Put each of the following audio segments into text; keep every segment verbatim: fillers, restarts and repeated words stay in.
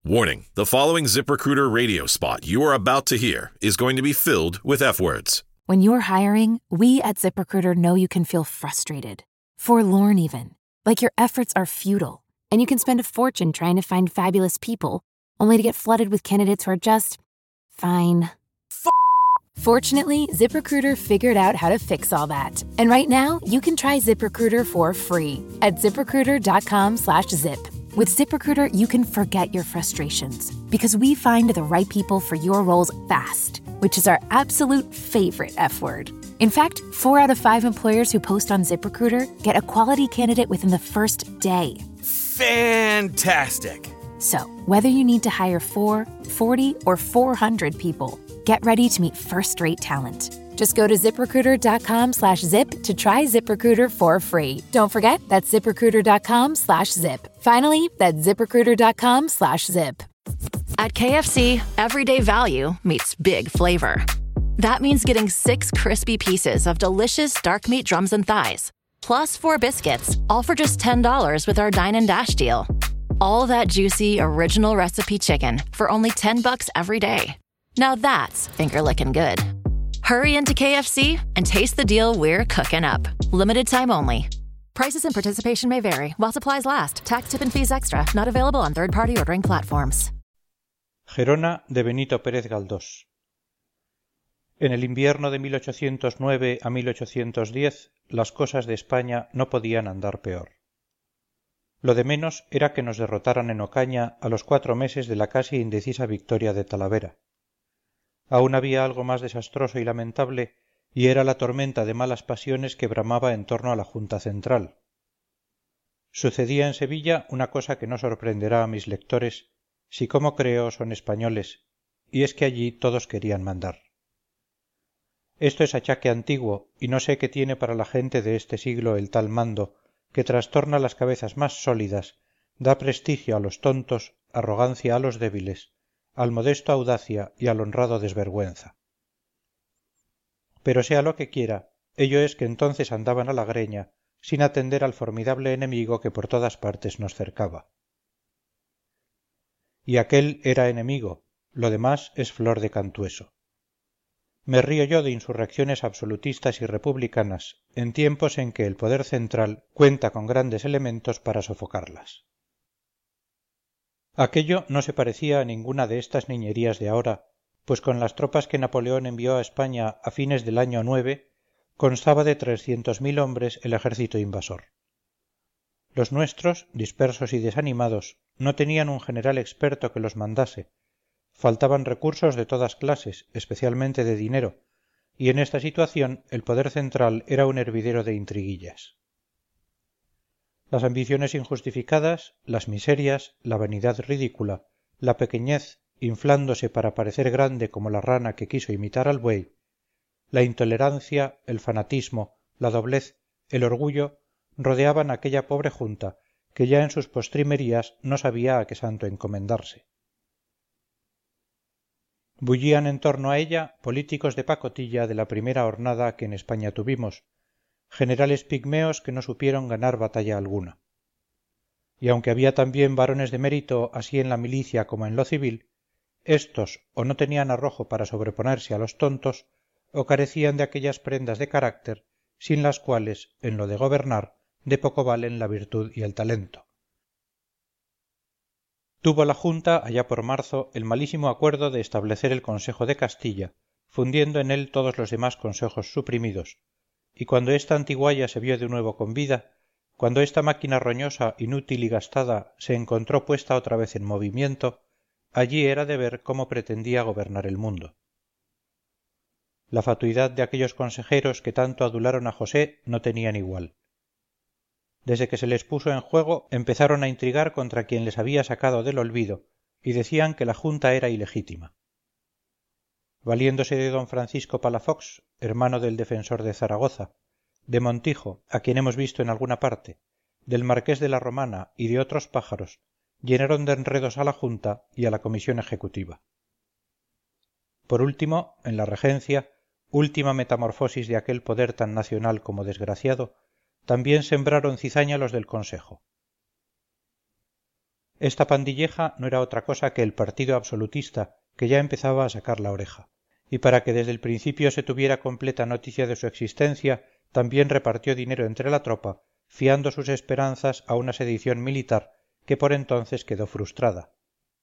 Warning, the following ZipRecruiter radio spot you are about to hear is going to be filled with F-words. When you're hiring, we at ZipRecruiter know you can feel frustrated, forlorn even, like your efforts are futile, and you can spend a fortune trying to find fabulous people, only to get flooded with candidates who are just fine. F- Fortunately, ZipRecruiter figured out how to fix all that. And right now, you can try ZipRecruiter for free at ZipRecruiter.com slash zip. With ZipRecruiter, you can forget your frustrations because we find the right people for your roles fast, which is our absolute favorite F word. In fact, four out of five employers who post on ZipRecruiter get a quality candidate within the first day. Fantastic! So, whether you need to hire four, forty, or four hundred people, get ready to meet first-rate talent. Just go to ZipRecruiter.com slash zip to try ZipRecruiter for free. Don't forget, that's ZipRecruiter.com slash zip. Finally, that's ZipRecruiter.com slash zip. At K F C, everyday value meets big flavor. That means getting six crispy pieces of delicious dark meat drums and thighs, plus four biscuits, all for just ten dollars with our Dine and Dash deal. All that juicy, original recipe chicken for only ten bucks every day. Now that's finger-licking good. Hurry into K F C and taste the deal we're cooking up. Limited time only. Prices and participation may vary while supplies last. Tax, tip, and fees extra. Not available on third-party ordering platforms. Gerona de Benito Pérez Galdós. En el invierno de mil ochocientos nueve a mil ochocientos diez, las cosas de España no podían andar peor. Lo de menos era que nos derrotaran en Ocaña a los cuatro meses de la casi indecisa victoria de Talavera. Aún había algo más desastroso y lamentable, y era la tormenta de malas pasiones que bramaba en torno a la Junta Central. Sucedía en Sevilla una cosa que no sorprenderá a mis lectores, si como creo son españoles, y es que allí todos querían mandar. Esto es achaque antiguo, y no sé qué tiene para la gente de este siglo el tal mando, que trastorna las cabezas más sólidas, da prestigio a los tontos, arrogancia a los débiles, al modesto audacia y al honrado desvergüenza. Pero sea lo que quiera, ello es que entonces andaban a la greña, sin atender al formidable enemigo que por todas partes nos cercaba. Y aquel era enemigo, lo demás es flor de cantueso. Me río yo de insurrecciones absolutistas y republicanas en tiempos en que el poder central cuenta con grandes elementos para sofocarlas. Aquello no se parecía a ninguna de estas niñerías de ahora, pues con las tropas que Napoleón envió a España a fines del año nueve, constaba de trescientos mil hombres el ejército invasor. Los nuestros, dispersos y desanimados, no tenían un general experto que los mandase, faltaban recursos de todas clases, especialmente de dinero, y en esta situación el poder central era un hervidero de intriguillas. Las ambiciones injustificadas, las miserias, la vanidad ridícula, la pequeñez, inflándose para parecer grande como la rana que quiso imitar al buey, la intolerancia, el fanatismo, la doblez, el orgullo, rodeaban a aquella pobre junta que ya en sus postrimerías no sabía a qué santo encomendarse. Bullían en torno a ella políticos de pacotilla de la primera hornada que en España tuvimos, generales pigmeos que no supieron ganar batalla alguna. Y aunque había también varones de mérito así en la milicia como en lo civil, éstos o no tenían arrojo para sobreponerse a los tontos, o carecían de aquellas prendas de carácter, sin las cuales, en lo de gobernar, de poco valen la virtud y el talento. Tuvo la Junta, allá por marzo, el malísimo acuerdo de establecer el Consejo de Castilla, fundiendo en él todos los demás consejos suprimidos, y cuando esta antigualla se vio de nuevo con vida, cuando esta máquina roñosa, inútil y gastada se encontró puesta otra vez en movimiento, allí era de ver cómo pretendía gobernar el mundo. La fatuidad de aquellos consejeros que tanto adularon a José no tenían igual. Desde que se les puso en juego empezaron a intrigar contra quien les había sacado del olvido y decían que la Junta era ilegítima. Valiéndose de don Francisco Palafox, hermano del defensor de Zaragoza, de Montijo, a quien hemos visto en alguna parte, del marqués de la Romana y de otros pájaros, llenaron de enredos a la Junta y a la Comisión Ejecutiva. Por último, en la regencia, última metamorfosis de aquel poder tan nacional como desgraciado, también sembraron cizaña los del Consejo. Esta pandilleja no era otra cosa que el partido absolutista, que ya empezaba a sacar la oreja. Y para que desde el principio se tuviera completa noticia de su existencia, también repartió dinero entre la tropa, fiando sus esperanzas a una sedición militar que por entonces quedó frustrada.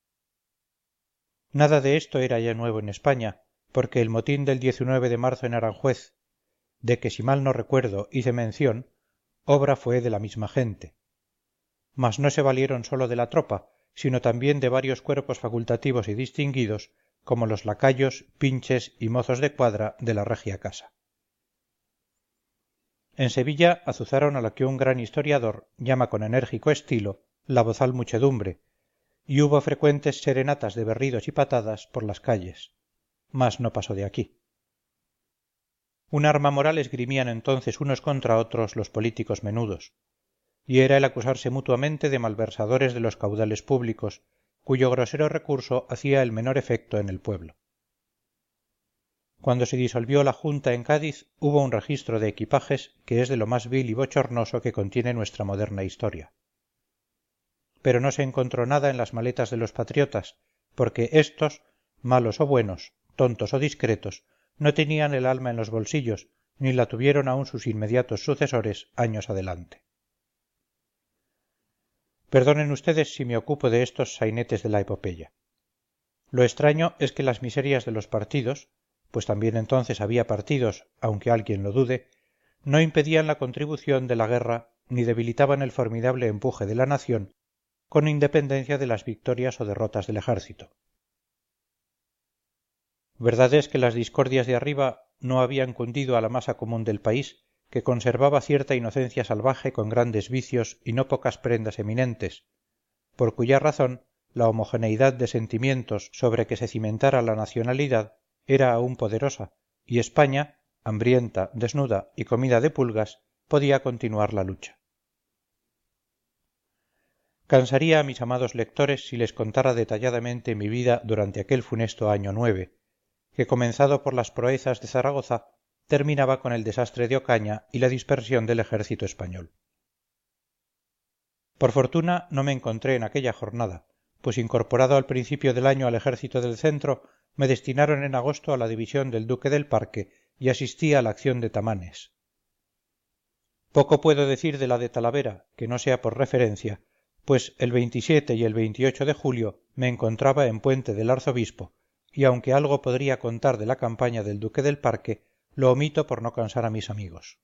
Nada de esto era ya nuevo en España, porque el motín del diecinueve de marzo en Aranjuez, de que si mal no recuerdo hice mención, obra fue de la misma gente. Mas no se valieron sólo de la tropa, sino también de varios cuerpos facultativos y distinguidos, como los lacayos, pinches y mozos de cuadra de la regia casa. En Sevilla azuzaron a lo que un gran historiador llama con enérgico estilo la bozal muchedumbre, y hubo frecuentes serenatas de berridos y patadas por las calles. Mas no pasó de aquí. Un arma moral esgrimían entonces unos contra otros los políticos menudos, y era el acusarse mutuamente de malversadores de los caudales públicos, cuyo grosero recurso hacía el menor efecto en el pueblo. Cuando se disolvió la Junta en Cádiz hubo un registro de equipajes que es de lo más vil y bochornoso que contiene nuestra moderna historia. Pero no se encontró nada en las maletas de los patriotas, porque éstos, malos o buenos, tontos o discretos, no tenían el alma en los bolsillos, ni la tuvieron aún sus inmediatos sucesores años adelante. Perdonen ustedes si me ocupo de estos sainetes de la epopeya. Lo extraño es que las miserias de los partidos, pues también entonces había partidos, aunque alguien lo dude, no impedían la contribución de la guerra ni debilitaban el formidable empuje de la nación, con independencia de las victorias o derrotas del ejército. Verdad es que las discordias de arriba no habían cundido a la masa común del país, que conservaba cierta inocencia salvaje con grandes vicios y no pocas prendas eminentes, por cuya razón la homogeneidad de sentimientos sobre que se cimentara la nacionalidad era aún poderosa, y España, hambrienta, desnuda y comida de pulgas, podía continuar la lucha. Cansaría a mis amados lectores si les contara detalladamente mi vida durante aquel funesto año nueve, que comenzado por las proezas de Zaragoza, terminaba con el desastre de Ocaña y la dispersión del ejército español. Por fortuna no me encontré en aquella jornada, pues incorporado al principio del año al ejército del centro, me destinaron en agosto a la división del duque del Parque y asistí a la acción de Tamanes. Poco puedo decir de la de Talavera, que no sea por referencia, pues el veintisiete y el veintiocho de julio me encontraba en Puente del Arzobispo, y aunque algo podría contar de la campaña del duque del Parque, lo omito por no cansar a mis amigos.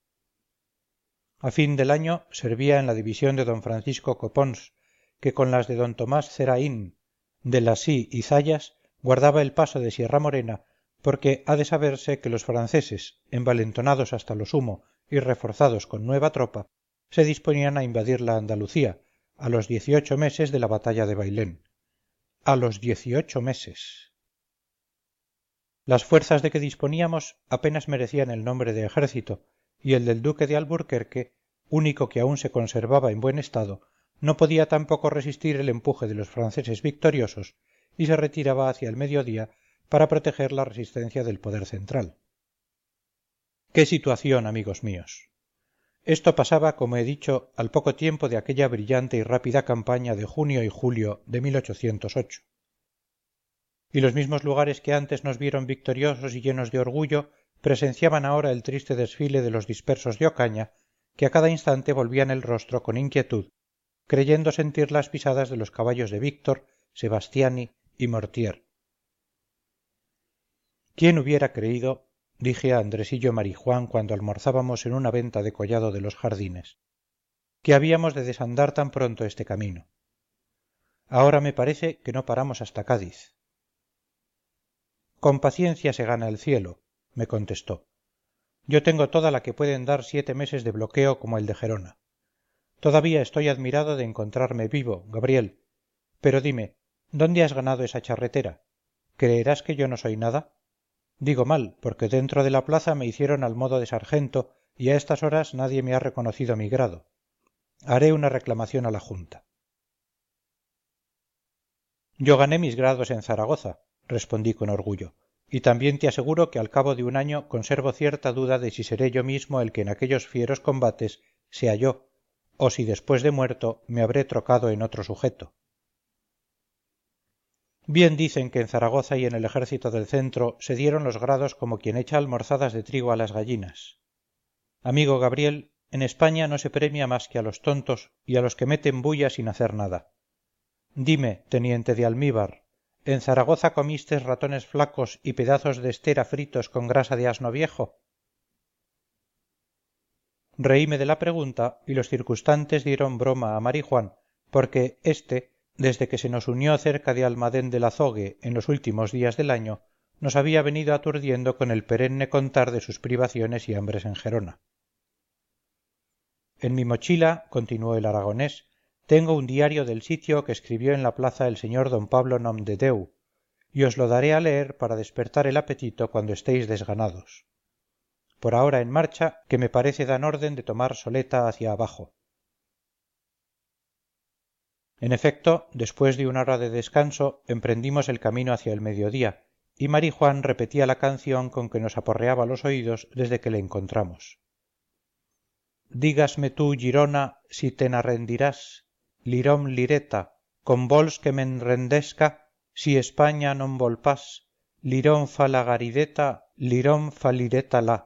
A fin del año servía en la división de don Francisco Copons, que con las de don Tomás Zeraín, de Lacy y Zayas guardaba el paso de Sierra Morena, porque ha de saberse que los franceses, envalentonados hasta lo sumo y reforzados con nueva tropa, se disponían a invadir la Andalucía, a los dieciocho meses de la batalla de Bailén. A los dieciocho meses. Las fuerzas de que disponíamos apenas merecían el nombre de ejército, y el del duque de Alburquerque, único que aún se conservaba en buen estado, no podía tampoco resistir el empuje de los franceses victoriosos, y se retiraba hacia el mediodía para proteger la resistencia del poder central. ¡Qué situación, amigos míos! Esto pasaba, como he dicho, al poco tiempo de aquella brillante y rápida campaña de junio y julio de mil ochocientos ocho. Y los mismos lugares que antes nos vieron victoriosos y llenos de orgullo presenciaban ahora el triste desfile de los dispersos de Ocaña, que a cada instante volvían el rostro con inquietud, creyendo sentir las pisadas de los caballos de Víctor, Sebastiani y Mortier. ¿Quién hubiera creído, dije a Andresillo Marijuán cuando almorzábamos en una venta de Collado de los Jardines, que habíamos de desandar tan pronto este camino? Ahora me parece que no paramos hasta Cádiz. Con paciencia se gana el cielo, me contestó. Yo tengo toda la que pueden dar siete meses de bloqueo como el de Gerona. Todavía estoy admirado de encontrarme vivo, Gabriel. Pero dime, ¿dónde has ganado esa charretera? ¿Creerás que yo no soy nada? Digo mal, porque dentro de la plaza me hicieron al modo de sargento y a estas horas nadie me ha reconocido mi grado. Haré una reclamación a la Junta. Yo gané mis grados en Zaragoza, respondí con orgullo, y también te aseguro que al cabo de un año conservo cierta duda de si seré yo mismo el que en aquellos fieros combates se halló, o si después de muerto me habré trocado en otro sujeto. Bien dicen que en Zaragoza y en el ejército del centro se dieron los grados como quien echa almorzadas de trigo a las gallinas. Amigo Gabriel, en España no se premia más que a los tontos y a los que meten bulla sin hacer nada. Dime, teniente de almíbar, ¿en Zaragoza comistes ratones flacos y pedazos de estera fritos con grasa de asno viejo? Reíme de la pregunta y los circunstantes dieron broma a Marijuán, porque éste, desde que se nos unió cerca de Almadén del Azogue en los últimos días del año, nos había venido aturdiendo con el perenne contar de sus privaciones y hambres en Gerona. En mi mochila, continuó el aragonés, tengo un diario del sitio que escribió en la plaza el señor don Pablo Nomdedeu, y os lo daré a leer para despertar el apetito cuando estéis desganados. Por ahora en marcha, que me parece dan orden de tomar soleta hacia abajo. En efecto, después de una hora de descanso, emprendimos el camino hacia el mediodía, y Marijuán repetía la canción con que nos aporreaba los oídos desde que le encontramos. Dígasme tú, Girona, si te n'arrendirás, lirom lireta, con vols que me'n rendesca, si España non vol pas, lirom fa la garideta, lirom fa lireta la.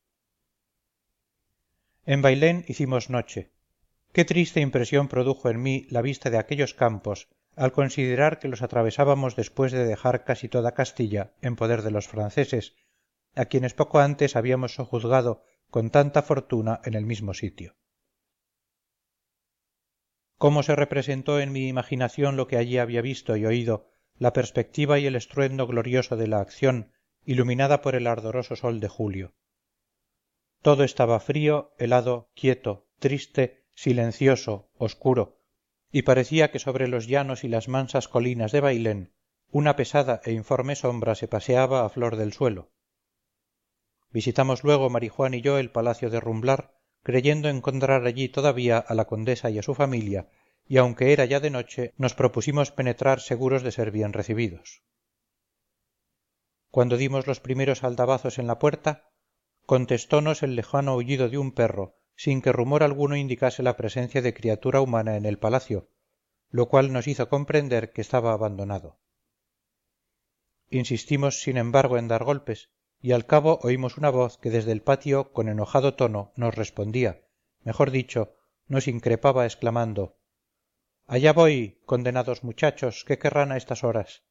En Bailén hicimos noche. Qué triste impresión produjo en mí la vista de aquellos campos al considerar que los atravesábamos después de dejar casi toda Castilla en poder de los franceses, a quienes poco antes habíamos sojuzgado con tanta fortuna en el mismo sitio. Cómo se representó en mi imaginación lo que allí había visto y oído, la perspectiva y el estruendo glorioso de la acción, iluminada por el ardoroso sol de julio. Todo estaba frío, helado, quieto, triste, silencioso, oscuro, y parecía que sobre los llanos y las mansas colinas de Bailén una pesada e informe sombra se paseaba a flor del suelo. Visitamos luego Marijuán y yo el palacio de Rumblar, creyendo encontrar allí todavía a la condesa y a su familia, y aunque era ya de noche nos propusimos penetrar seguros de ser bien recibidos. Cuando dimos los primeros aldabazos en la puerta, contestónos el lejano aullido de un perro, sin que rumor alguno indicase la presencia de criatura humana en el palacio, lo cual nos hizo comprender que estaba abandonado. Insistimos sin embargo en dar golpes, y al cabo oímos una voz que desde el patio con enojado tono nos respondía, mejor dicho, nos increpaba exclamando: «Allá voy, condenados muchachos, ¿qué querrán a estas horas?».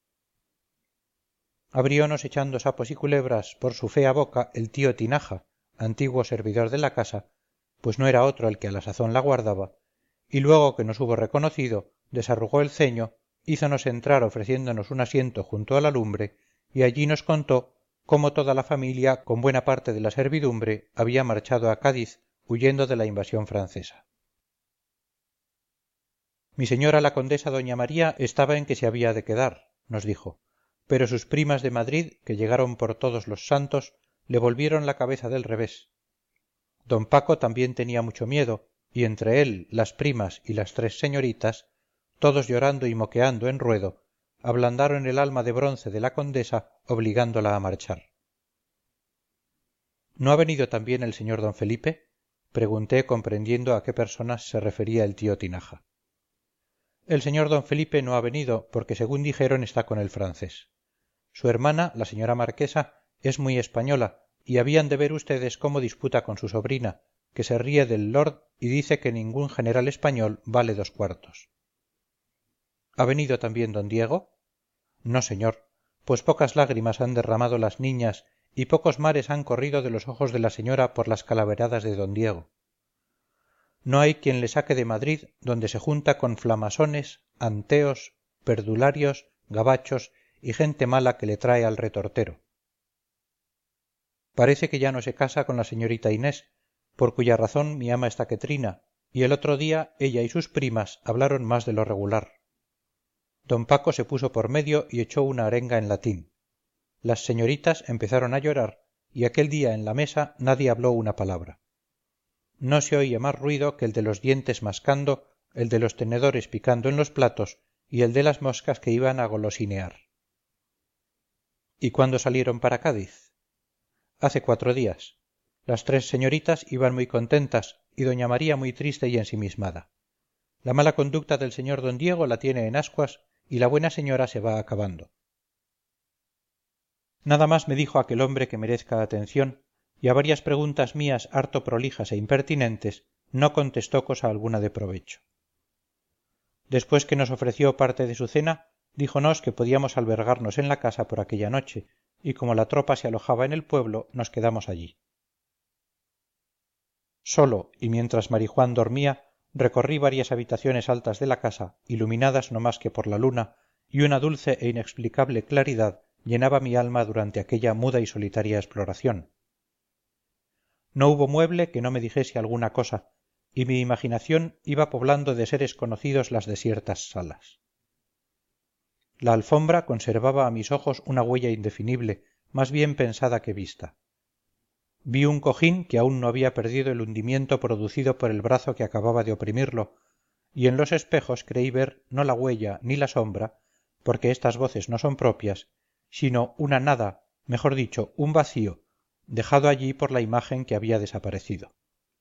Abriónos echando sapos y culebras por su fea boca el tío Tinaja, antiguo servidor de la casa, pues no era otro el que a la sazón la guardaba, y luego que nos hubo reconocido, desarrugó el ceño, hízonos entrar ofreciéndonos un asiento junto a la lumbre, y allí nos contó cómo toda la familia con buena parte de la servidumbre había marchado a Cádiz huyendo de la invasión francesa. Mi señora la condesa doña María estaba en que se había de quedar, nos dijo, pero sus primas de Madrid, que llegaron por todos los santos, le volvieron la cabeza del revés. Don Paco también tenía mucho miedo, y entre él, las primas y las tres señoritas, todos llorando y moqueando en ruedo, ablandaron el alma de bronce de la condesa, obligándola a marchar. ¿No ha venido también el señor don Felipe?, pregunté, comprendiendo a qué personas se refería el tío Tinaja. El señor don Felipe no ha venido, porque según dijeron está con el francés. Su hermana, la señora marquesa, es muy española, y habían de ver ustedes cómo disputa con su sobrina, que se ríe del lord y dice que ningún general español vale dos cuartos. ¿Ha venido también don Diego? No, señor, pues pocas lágrimas han derramado las niñas y pocos mares han corrido de los ojos de la señora por las calaveradas de don Diego. No hay quien le saque de Madrid, donde se junta con flamasones, anteos, perdularios, gabachos y gente mala que le trae al retortero. Parece que ya no se casa con la señorita Inés, por cuya razón mi ama está que trina, y el otro día ella y sus primas hablaron más de lo regular. Don Paco se puso por medio y echó una arenga en latín. Las señoritas empezaron a llorar, y aquel día en la mesa nadie habló una palabra. No se oía más ruido que el de los dientes mascando, el de los tenedores picando en los platos y el de las moscas que iban a golosinear. ¿Y cuándo salieron para Cádiz? Hace cuatro días. Las tres señoritas iban muy contentas y doña María muy triste y ensimismada. La mala conducta del señor don Diego la tiene en ascuas y la buena señora se va acabando. Nada más me dijo aquel hombre que merezca atención, y a varias preguntas mías harto prolijas e impertinentes no contestó cosa alguna de provecho. Después que nos ofreció parte de su cena, díjonos que podíamos albergarnos en la casa por aquella noche, y como la tropa se alojaba en el pueblo, nos quedamos allí. Solo, y mientras Marijuán dormía, recorrí varias habitaciones altas de la casa, iluminadas no más que por la luna, y una dulce e inexplicable claridad llenaba mi alma durante aquella muda y solitaria exploración. No hubo mueble que no me dijese alguna cosa, y mi imaginación iba poblando de seres conocidos las desiertas salas. La alfombra conservaba a mis ojos una huella indefinible, más bien pensada que vista. Vi un cojín que aún no había perdido el hundimiento producido por el brazo que acababa de oprimirlo, y en los espejos creí ver no la huella ni la sombra, porque estas voces no son propias, sino una nada, mejor dicho, un vacío, dejado allí por la imagen que había desaparecido.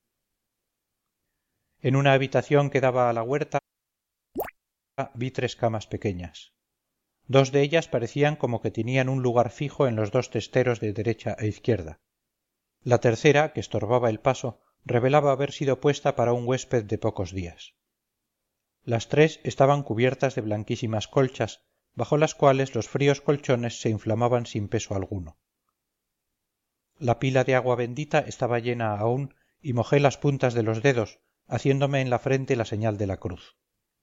En una habitación que daba a la huerta vi tres camas pequeñas. Dos de ellas parecían como que tenían un lugar fijo en los dos testeros de derecha e izquierda. La tercera, que estorbaba el paso, revelaba haber sido puesta para un huésped de pocos días. Las tres estaban cubiertas de blanquísimas colchas, bajo las cuales los fríos colchones se inflamaban sin peso alguno. La pila de agua bendita estaba llena aún y mojé las puntas de los dedos, haciéndome en la frente la señal de la cruz.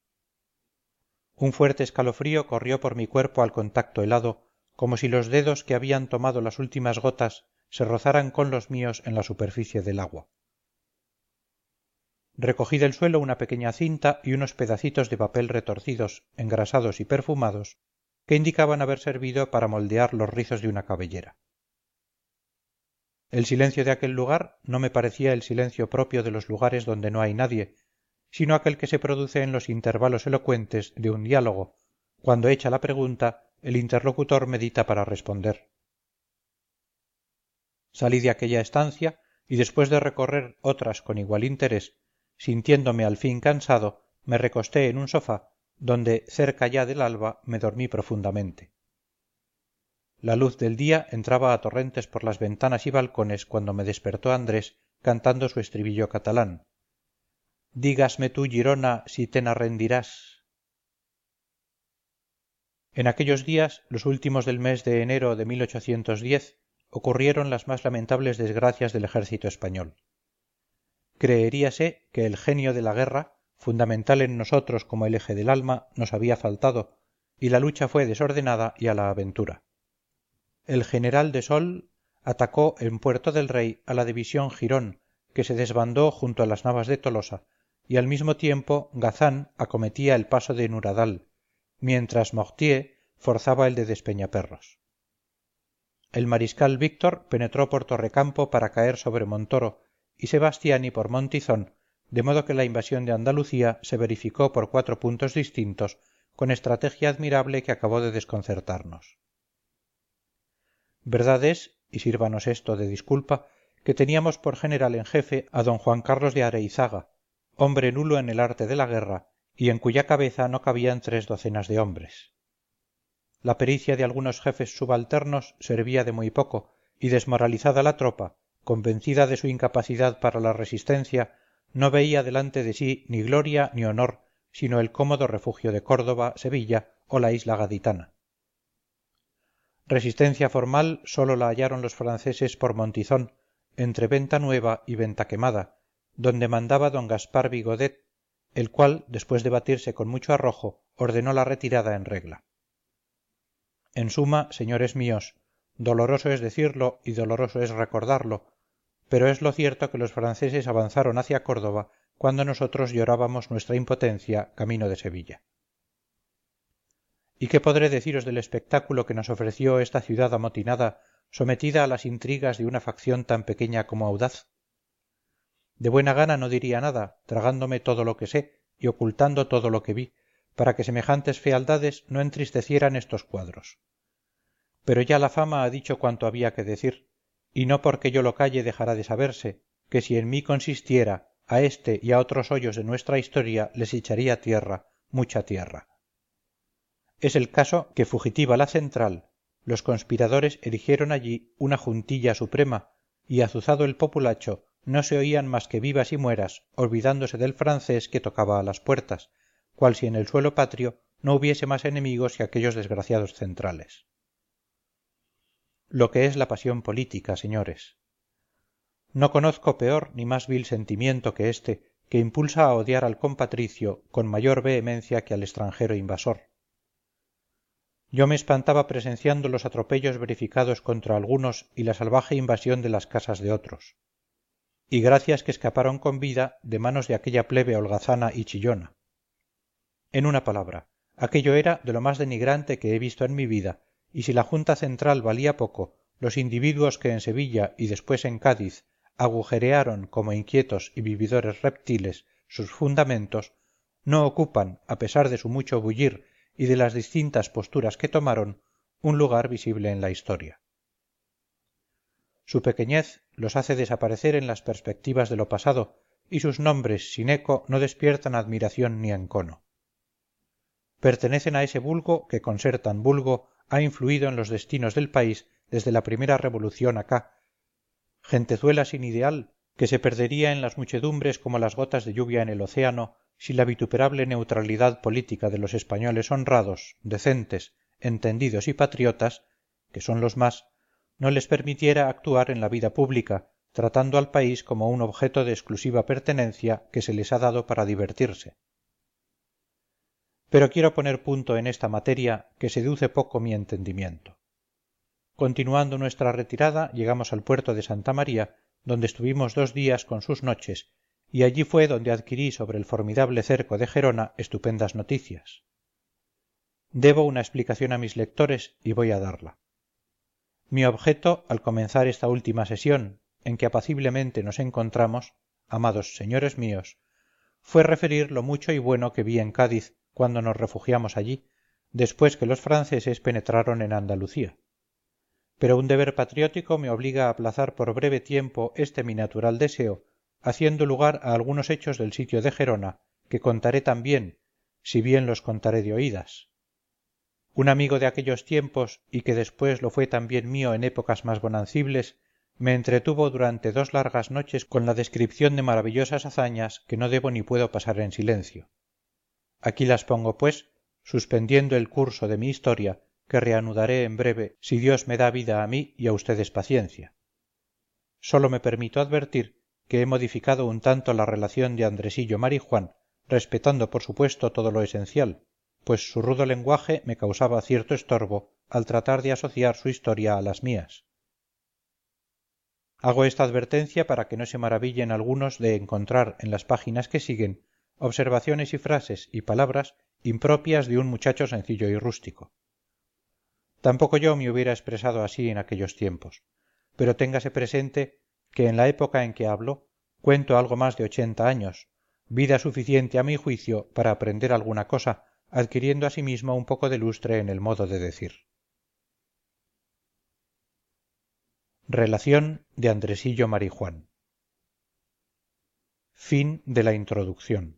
Un fuerte escalofrío corrió por mi cuerpo al contacto helado, como si los dedos que habían tomado las últimas gotas se rozaran con los míos en la superficie del agua. Recogí del suelo una pequeña cinta y unos pedacitos de papel retorcidos, engrasados y perfumados, que indicaban haber servido para moldear los rizos de una cabellera. El silencio de aquel lugar no me parecía el silencio propio de los lugares donde no hay nadie, sino aquel que se produce en los intervalos elocuentes de un diálogo, cuando hecha la pregunta, el interlocutor medita para responder. Salí de aquella estancia y después de recorrer otras con igual interés, sintiéndome al fin cansado, me recosté en un sofá, donde, cerca ya del alba, me dormí profundamente. La luz del día entraba a torrentes por las ventanas y balcones cuando me despertó Andrés cantando su estribillo catalán. Dígasme tú, Girona, si te n'arrendirás. En aquellos días, los últimos del mes de enero de mil ochocientos diez, ocurrieron las más lamentables desgracias del ejército español. Creeríase que el genio de la guerra, fundamental en nosotros como el eje del alma, nos había faltado, y la lucha fue desordenada y a la aventura. El general de Sol atacó en Puerto del Rey a la división Girón, que se desbandó junto a las Navas de Tolosa, y al mismo tiempo Gazán acometía el paso de Nuradal, mientras Mortier forzaba el de Despeñaperros. El mariscal Víctor penetró por Torrecampo para caer sobre Montoro, y Sebastiani por Montizón, de modo que la invasión de Andalucía se verificó por cuatro puntos distintos, con estrategia admirable que acabó de desconcertarnos. Verdad es, y sírvanos esto de disculpa, que teníamos por general en jefe a don Juan Carlos de Areizaga, hombre nulo en el arte de la guerra, y en cuya cabeza no cabían tres docenas de hombres. La pericia de algunos jefes subalternos servía de muy poco, y desmoralizada la tropa, convencida de su incapacidad para la resistencia, no veía delante de sí ni gloria ni honor, sino el cómodo refugio de Córdoba, Sevilla o la isla gaditana. Resistencia formal sólo la hallaron los franceses por Montizón, entre Venta Nueva y Venta Quemada, donde mandaba don Gaspar Vigodet, el cual, después de batirse con mucho arrojo, ordenó la retirada en regla. En suma, señores míos, doloroso es decirlo y doloroso es recordarlo, pero es lo cierto que los franceses avanzaron hacia Córdoba cuando nosotros llorábamos nuestra impotencia camino de Sevilla. ¿Y qué podré deciros del espectáculo que nos ofreció esta ciudad amotinada, sometida a las intrigas de una facción tan pequeña como audaz? De buena gana no diría nada, tragándome todo lo que sé y ocultando todo lo que vi, para que semejantes fealdades no entristecieran estos cuadros. Pero ya la fama ha dicho cuanto había que decir, y no porque yo lo calle dejará de saberse, que si en mí consistiera, a este y a otros hoyos de nuestra historia les echaría tierra, mucha tierra. Es el caso que fugitiva la central, los conspiradores erigieron allí una juntilla suprema y azuzado el populacho no se oían más que vivas y mueras olvidándose del francés que tocaba a las puertas, cual si en el suelo patrio no hubiese más enemigos que aquellos desgraciados centrales. Lo que es la pasión política, señores. No conozco peor ni más vil sentimiento que éste, que impulsa a odiar al compatricio con mayor vehemencia que al extranjero invasor. Yo me espantaba presenciando los atropellos verificados contra algunos y la salvaje invasión de las casas de otros. Y gracias que escaparon con vida de manos de aquella plebe holgazana y chillona. En una palabra, aquello era de lo más denigrante que he visto en mi vida, y si la Junta Central valía poco, los individuos que en Sevilla y después en Cádiz agujerearon como inquietos y vividores reptiles sus fundamentos, no ocupan, a pesar de su mucho bullir y de las distintas posturas que tomaron, un lugar visible en la historia. Su pequeñez los hace desaparecer en las perspectivas de lo pasado, y sus nombres sin eco no despiertan admiración ni encono. Pertenecen a ese vulgo que, con ser tan vulgo, ha influido en los destinos del país desde la primera revolución acá, gentezuela sin ideal que se perdería en las muchedumbres como las gotas de lluvia en el océano si la vituperable neutralidad política de los españoles honrados, decentes, entendidos y patriotas, que son los más, no les permitiera actuar en la vida pública, tratando al país como un objeto de exclusiva pertenencia que se les ha dado para divertirse. Pero quiero poner punto en esta materia que seduce poco mi entendimiento. Continuando nuestra retirada llegamos al puerto de Santa María, donde estuvimos dos días con sus noches, y allí fue donde adquirí sobre el formidable cerco de Gerona estupendas noticias. Debo una explicación a mis lectores y voy a darla. Mi objeto, al comenzar esta última sesión, en que apaciblemente nos encontramos, amados señores míos, fue referir lo mucho y bueno que vi en Cádiz cuando nos refugiamos allí, después que los franceses penetraron en Andalucía. Pero un deber patriótico me obliga a aplazar por breve tiempo este mi natural deseo, haciendo lugar a algunos hechos del sitio de Gerona, que contaré también, si bien los contaré de oídas. Un amigo de aquellos tiempos, y que después lo fue también mío en épocas más bonancibles, me entretuvo durante dos largas noches con la descripción de maravillosas hazañas que no debo ni puedo pasar en silencio. Aquí las pongo, pues, suspendiendo el curso de mi historia, que reanudaré en breve si Dios me da vida a mí y a ustedes paciencia. Sólo me permito advertir que he modificado un tanto la relación de Andresillo Marijuán, respetando por supuesto todo lo esencial, pues su rudo lenguaje me causaba cierto estorbo al tratar de asociar su historia a las mías. Hago esta advertencia para que no se maravillen algunos de encontrar en las páginas que siguen observaciones y frases y palabras impropias de un muchacho sencillo y rústico. Tampoco yo me hubiera expresado así en aquellos tiempos, pero téngase presente que en la época en que hablo cuento algo más de ochenta años, vida suficiente a mi juicio para aprender alguna cosa, adquiriendo asimismo un poco de lustre en el modo de decir. Relación de Andresillo Marijuán. Fin de la introducción.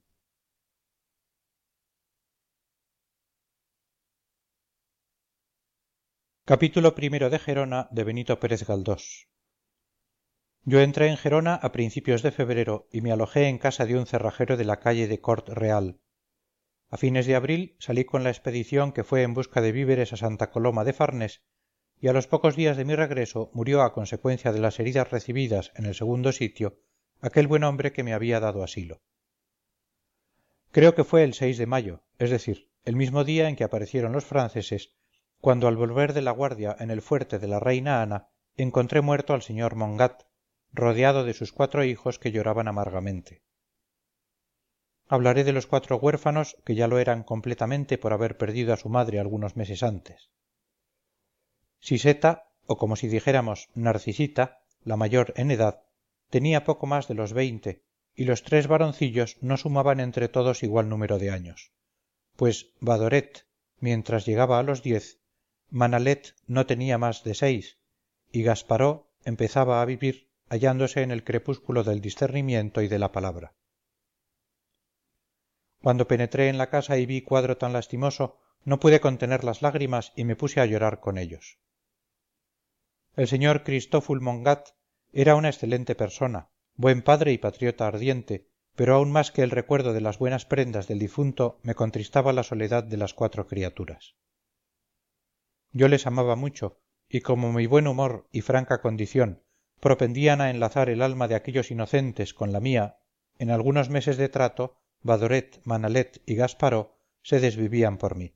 Capítulo primero de Gerona de Benito Pérez Galdós. Yo entré en Gerona a principios de febrero y me alojé en casa de un cerrajero de la calle de Cort Real. A fines de abril salí con la expedición que fue en busca de víveres a Santa Coloma de Farnés, y a los pocos días de mi regreso murió a consecuencia de las heridas recibidas en el segundo sitio aquel buen hombre que me había dado asilo. Creo que fue el seis de mayo, es decir, el mismo día en que aparecieron los franceses, cuando al volver de la guardia en el fuerte de la reina Ana encontré muerto al señor Mongat, rodeado de sus cuatro hijos que lloraban amargamente. Hablaré de los cuatro huérfanos que ya lo eran completamente por haber perdido a su madre algunos meses antes. Siseta, o como si dijéramos Narcisita, la mayor en edad, tenía poco más de los veinte, y los tres varoncillos no sumaban entre todos igual número de años, pues Badoret, mientras llegaba a los diez, Manalet no tenía más de seis, y Gasparó empezaba a vivir hallándose en el crepúsculo del discernimiento y de la palabra. Cuando penetré en la casa y vi cuadro tan lastimoso, No pude contener las lágrimas y me puse a llorar con ellos. El sr Cristòfol Mongat era una excelente persona, buen padre y patriota ardiente, pero aún más que el recuerdo de las buenas prendas del difunto me contristaba la soledad de las cuatro criaturas. Yo les amaba mucho, y como mi buen humor y franca condición propendían a enlazar el alma de aquellos inocentes con la mía, en algunos meses de trato Badoret, Manalet y Gasparó se desvivían por mí.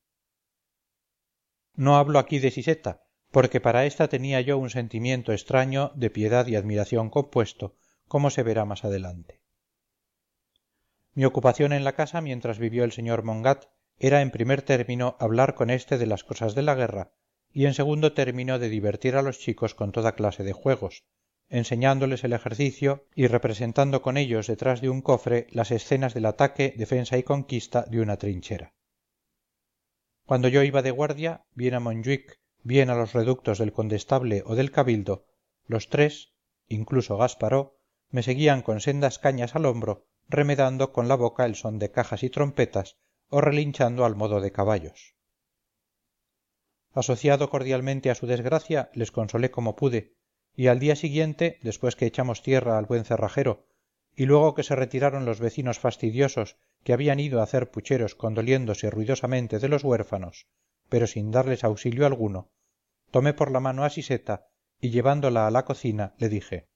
No hablo aquí de Siseta, porque para ésta tenía yo un sentimiento extraño de piedad y admiración compuesto, como se verá más adelante. Mi ocupación en la casa mientras vivió el señor Mongat era en primer término hablar con éste de las cosas de la guerra y en segundo término de divertir a los chicos con toda clase de juegos, enseñándoles el ejercicio y representando con ellos detrás de un cofre las escenas del ataque, defensa y conquista de una trinchera. Cuando yo iba de guardia, bien a Montjuic, bien a los reductos del condestable o del cabildo, los tres, incluso Gasparó, me seguían con sendas cañas al hombro, remedando con la boca el son de cajas y trompetas o relinchando al modo de caballos. Asociado cordialmente a su desgracia, les consolé como pude, y al día siguiente, después que echamos tierra al buen cerrajero, y luego que se retiraron los vecinos fastidiosos que habían ido a hacer pucheros condoliéndose ruidosamente de los huérfanos, pero sin darles auxilio alguno, tomé por la mano a Siseta y llevándola a la cocina le dije: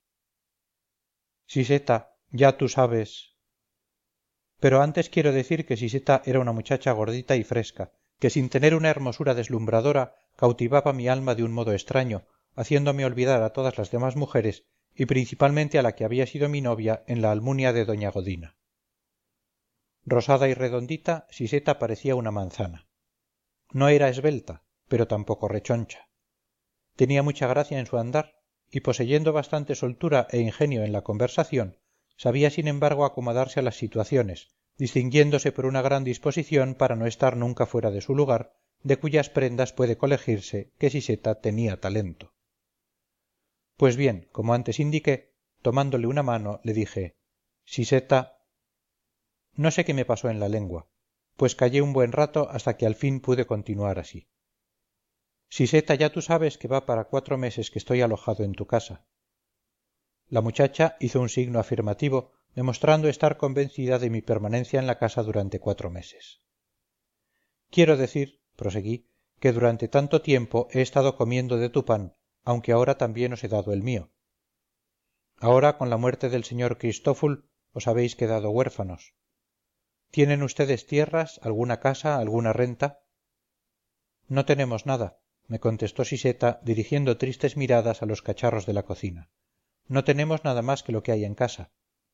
Siseta, ya tú sabes. Pero antes quiero decir que Siseta era una muchacha gordita y fresca, que sin tener una hermosura deslumbradora cautivaba mi alma de un modo extraño, haciéndome olvidar a todas las demás mujeres y principalmente a la que había sido mi novia en la almunia de doña Godina. Rosada y redondita, Siseta parecía una manzana. No era esbelta, pero tampoco rechoncha. Tenía mucha gracia en su andar, y poseyendo bastante soltura e ingenio en la conversación, sabía sin embargo acomodarse a las situaciones, distinguiéndose por una gran disposición para no estar nunca fuera de su lugar, de cuyas prendas puede colegirse que Siseta tenía talento. Pues bien, como antes indiqué, tomándole una mano, le dije: Siseta. No sé qué me pasó en la lengua, pues callé un buen rato hasta que al fin pude continuar así. Siseta, ya tú sabes que va para cuatro meses que estoy alojado en tu casa. La muchacha hizo un signo afirmativo, demostrando estar convencida de mi permanencia en la casa durante cuatro meses. Quiero decir, proseguí, que durante tanto tiempo he estado comiendo de tu pan, aunque ahora también os he dado el mío. Ahora, con la muerte del señor Cristòfol, os habéis quedado huérfanos. ¿Tienen ustedes tierras, alguna casa, alguna renta? No tenemos nada, me contestó Siseta, dirigiendo tristes miradas a los cacharros de la cocina. No tenemos nada más que lo que hay en casa.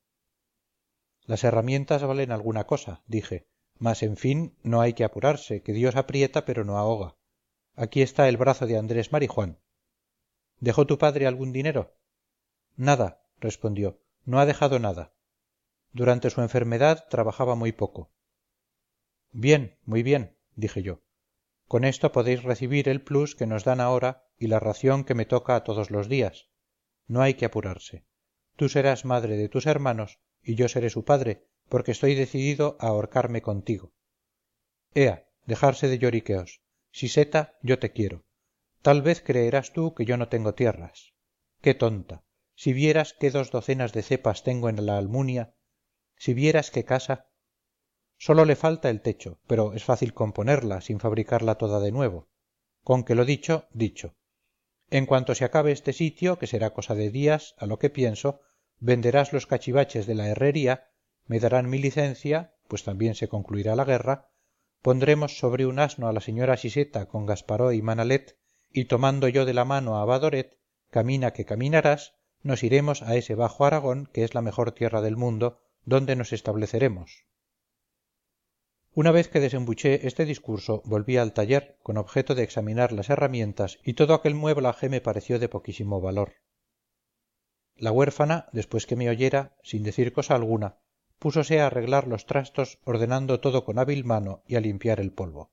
Las herramientas valen alguna cosa, dije, mas en fin, no hay que apurarse, que Dios aprieta pero no ahoga. Aquí está el brazo de Andrés Marijuán. ¿Dejó tu padre algún dinero? Nada, respondió, no ha dejado nada. Durante su enfermedad trabajaba muy poco. Bien, muy bien, dije yo. Con esto podéis recibir el plus que nos dan ahora y la ración que me toca a todos los días. No hay que apurarse. Tú serás madre de tus hermanos y yo seré su padre, porque estoy decidido a ahorcarme contigo. Ea, dejarse de lloriqueos. Siseta, yo te quiero. Tal vez creerás tú que yo no tengo tierras. Qué tonta. Si vieras qué dos docenas de cepas tengo en la almunia. Si vieras qué casa. Sólo le falta el techo, pero es fácil componerla sin fabricarla toda de nuevo. Con que lo dicho, dicho. En cuanto se acabe este sitio, que será cosa de días, a lo que pienso, venderás los cachivaches de la herrería, me darán mi licencia, pues también se concluirá la guerra, pondremos sobre un asno a la señora Siseta con Gasparó y Manalet, y tomando yo de la mano a Badoret, camina que caminarás, nos iremos a ese bajo Aragón, que es la mejor tierra del mundo, donde nos estableceremos. Una vez que desembuché este discurso, volví al taller con objeto de examinar las herramientas y todo aquel mueblaje me pareció de poquísimo valor. La huérfana, después que me oyera, sin decir cosa alguna, púsose a arreglar los trastos ordenando todo con hábil mano y a limpiar el polvo.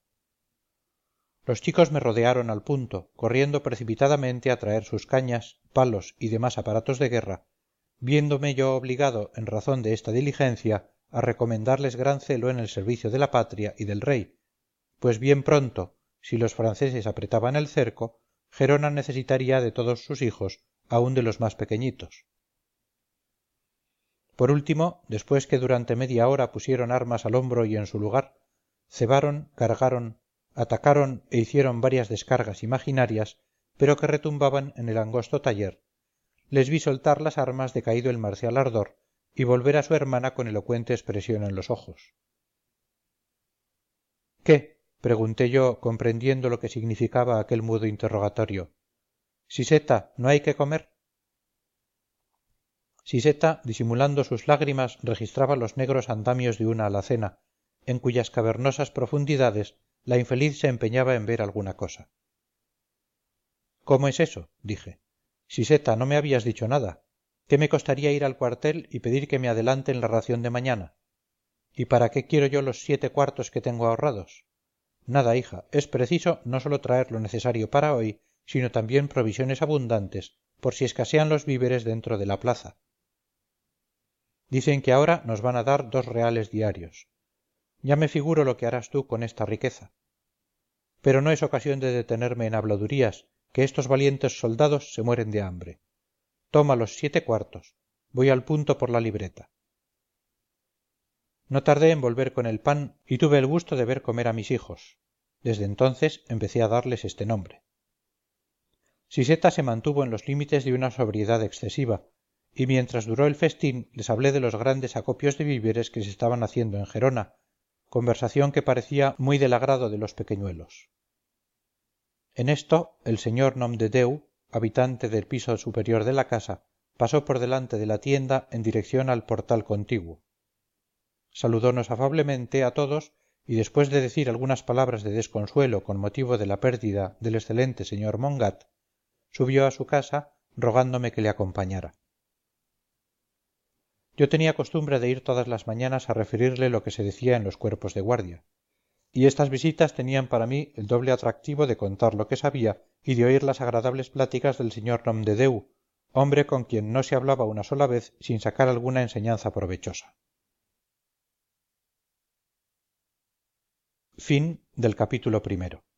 Los chicos me rodearon al punto, corriendo precipitadamente a traer sus cañas, palos y demás aparatos de guerra, viéndome yo obligado, en razón de esta diligencia, a recomendarles gran celo en el servicio de la patria y del rey, pues bien pronto, si los franceses apretaban el cerco, Gerona necesitaría de todos sus hijos, aun de los más pequeñitos. Por último, después que durante media hora pusieron armas al hombro y en su lugar, cebaron, cargaron, atacaron e hicieron varias descargas imaginarias, pero que retumbaban en el angosto taller, les vi soltar las armas decaído el marcial ardor y volver a su hermana con elocuente expresión en los ojos. ¿Qué? Pregunté yo, comprendiendo lo que significaba aquel mudo interrogatorio. Siseta, ¿no hay que comer? Siseta, disimulando sus lágrimas, registraba los negros andamios de una alacena, en cuyas cavernosas profundidades la infeliz se empeñaba en ver alguna cosa. ¿Cómo es eso? Dije. Siseta, no me habías dicho nada. ¿Qué me costaría ir al cuartel y pedir que me adelanten la ración de mañana? ¿Y para qué quiero yo los siete cuartos que tengo ahorrados? Nada, hija, es preciso no sólo traer lo necesario para hoy, sino también provisiones abundantes, por si escasean los víveres dentro de la plaza. Dicen que ahora nos van a dar dos reales diarios. Ya me figuro lo que harás tú con esta riqueza. Pero no es ocasión de detenerme en habladurías, que estos valientes soldados se mueren de hambre. Toma los siete cuartos. Voy al punto por la libreta. No tardé en volver con el pan y tuve el gusto de ver comer a mis hijos. Desde entonces empecé a darles este nombre. Siseta se mantuvo en los límites de una sobriedad excesiva, y mientras duró el festín les hablé de los grandes acopios de víveres que se estaban haciendo en Gerona, conversación que parecía muy del agrado de los pequeñuelos. En esto el señor Nomdedeu, habitante del piso superior de la casa, pasó por delante de la tienda en dirección al portal contiguo. Saludónos afablemente a todos y después de decir algunas palabras de desconsuelo con motivo de la pérdida del excelente señor Mongat, subió a su casa rogándome que le acompañara. Yo tenía costumbre de ir todas las mañanas a referirle lo que se decía en los cuerpos de guardia, y estas visitas tenían para mí el doble atractivo de contar lo que sabía y de oír las agradables pláticas del señor Nomdedeu, hombre con quien no se hablaba una sola vez sin sacar alguna enseñanza provechosa. Fin del capítulo primero.